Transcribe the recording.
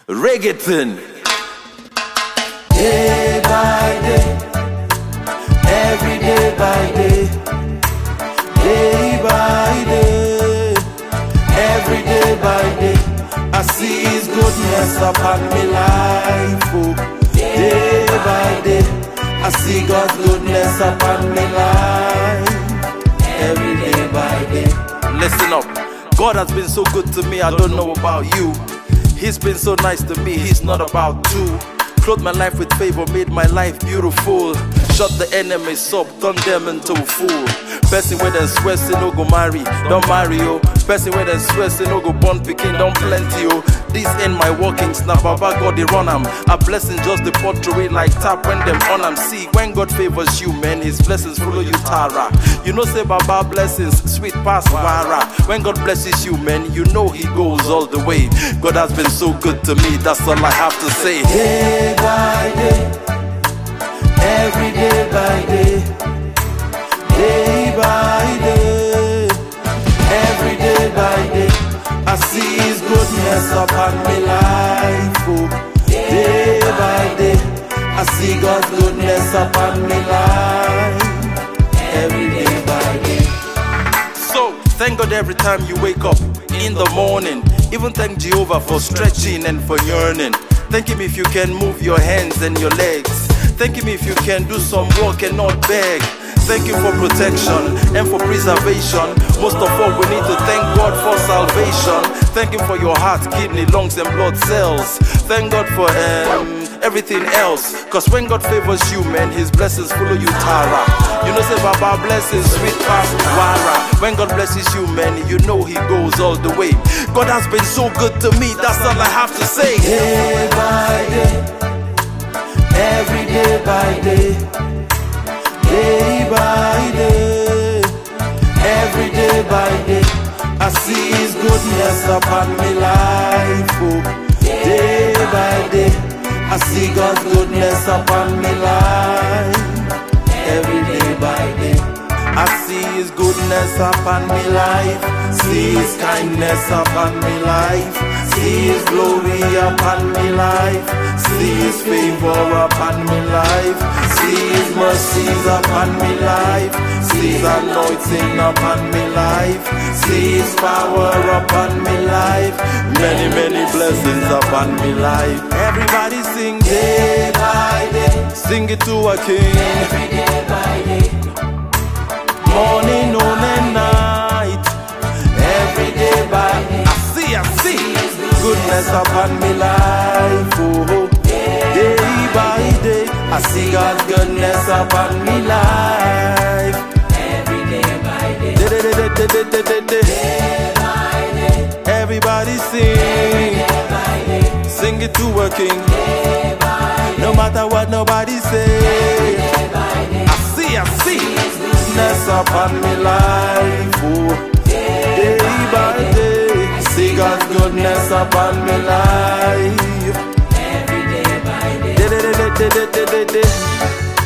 Reggaeton. Day by day, every day by day, day by day, every day by day, I see His goodness upon my life. Oh, day by day, I see God's goodness upon my life. Every day by day. Listen up. God has been so good to me, I don't know about you. He's been so nice to me, He's not about to. Clothed my life with favor, made my life beautiful. Shut the enemies up, turn them into a fool. Person where them swear say no go marry, don't marry oh. Person where them swear say no go born pikin, don't plenty oh. This ain't my workings, now Baba God they run am. A blessing just the pot away like tap when them on am. See, when God favors you man, His blessings follow you tara. You know say Baba blessings, sweet pass wara. When God blesses you man, you know He goes all the way. God has been so good to me, that's all I have to say. Day by day, every day by day, day by day, every day by day, I see His goodness upon my life. Oh, day by day, I see God's goodness upon my life. Every day by day. So, thank God every time you wake up in the morning. Even thank Jehovah for stretching and for yearning. Thank Him if you can move your hands and your legs. Thank Him if you can do some work and not beg. Thank Him for protection and for preservation. Most of all, we need to thank God for salvation. Thank Him for your heart, kidney, lungs and blood cells. Thank God for everything else. Cause when God favors you, man, His blessings follow you tara. You know say Baba blessings, sweet past wara. When God blesses you, man, you know He goes all the way. God has been so good to me, that's all I have to say. Day by day, every day by day, day by day, every day by day, I see His goodness upon my life. Oh, day by day, I see God's goodness upon my life. Every day by day, I see His goodness upon my life. See His kindness upon my life. See His glory upon my life. See His favor upon my life. See His mercies upon my life. See His anointing upon my life. See His power upon my life. Many, many blessings upon my life. Everybody sing day by day. Sing it to a king. Every day by day. Morning, noon and night. Every day by day. I see goodness upon my life. Oh, day by day, I see God's goodness upon my life. Every day by day. Day by day. Everybody sing, sing it to a king. No matter what nobody say, I see goodness upon my life. Oh, day by day, I see God's goodness upon my life. Every day by day. Day.